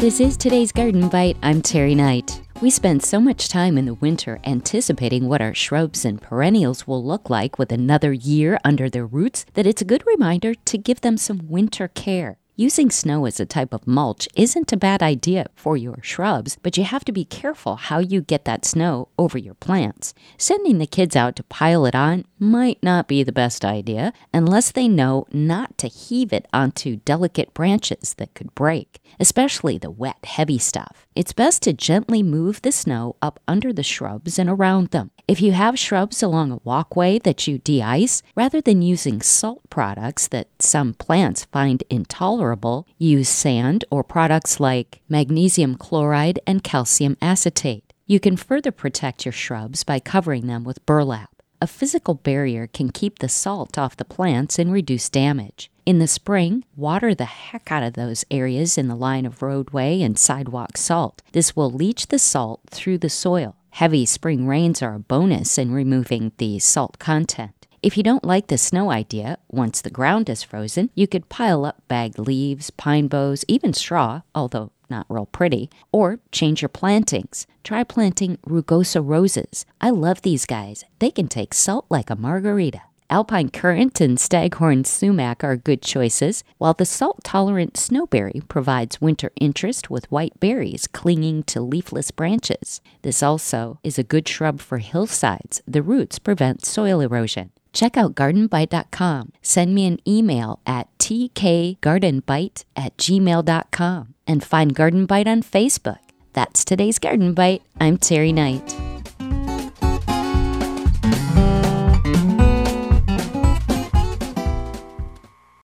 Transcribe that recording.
This is today's Garden Bite. I'm Terry Knight. We spend so much time in the winter anticipating what our shrubs and perennials will look like with another year under their roots that it's a good reminder to give them some winter care. Using snow as a type of mulch isn't a bad idea for your shrubs, but you have to be careful how you get that snow over your plants. Sending the kids out to pile it on might not be the best idea unless they know not to heave it onto delicate branches that could break, especially the wet, heavy stuff. It's best to gently move the snow up under the shrubs and around them. If you have shrubs along a walkway that you de-ice, rather than using salt products that some plants find intolerable, use sand or products like magnesium chloride and calcium acetate. You can further protect your shrubs by covering them with burlap. A physical barrier can keep the salt off the plants and reduce damage. In the spring, water the heck out of those areas in the line of roadway and sidewalk salt. This will leach the salt through the soil. Heavy spring rains are a bonus in removing the salt content. If you don't like the snow idea, once the ground is frozen, you could pile up bagged leaves, pine boughs, even straw, although not real pretty, or change your plantings. Try planting rugosa roses. I love these guys. They can take salt like a margarita. Alpine currant and staghorn sumac are good choices, while the salt-tolerant snowberry provides winter interest with white berries clinging to leafless branches. This also is a good shrub for hillsides. The roots prevent soil erosion. Check out gardenbite.com. Send me an email at tkgardenbite@gmail.com and find Garden Bite on Facebook. That's today's Garden Bite. I'm Terry Knight.